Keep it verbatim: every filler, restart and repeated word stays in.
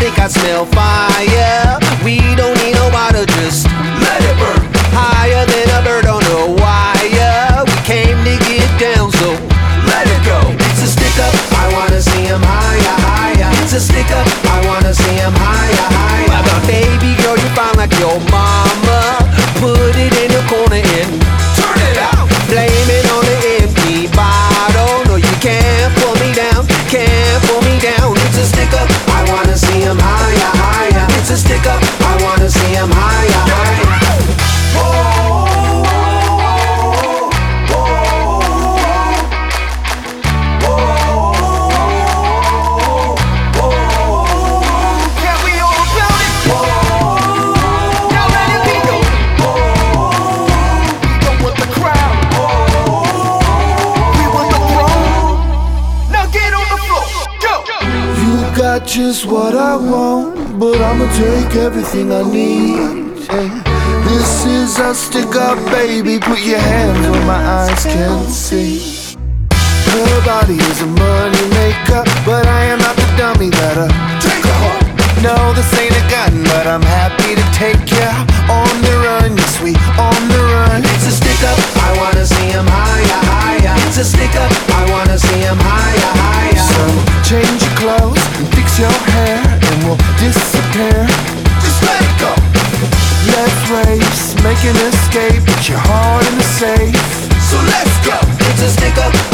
think I smell fire. We don't need no water, just let it burn. Higher than a bird on a wire. We came to get down, so let it go. It's a stick up, I wanna see him higher, higher. It's a stick up, I wanna see him higher, higher. My baby girl, you fine like your mama. Put it in the corner and turn it out. Blame it on the empty bottle. No, you can't pull me down, can't pull me down. It's a stick up, I wanna see him higher, higher. It's a stick up, I wanna see him higher, higher. Got just what I want, but I'ma take everything I need. Hey, this is a stick up, baby. Put your hands where my eyes can see. Her body is a money maker, but I am not the dummy that'll take her home. No, this ain't a gun, but I'm happy to take you on the run, yes, we on the run. It's a stick up, I wanna see him higher, higher. It's a stick up, I wanna see him higher, higher. So change your clothes and fix your hair, and we'll disappear. Just let it go. Let's race, make an escape, put your heart in the safe. So let's go. It's a stick up,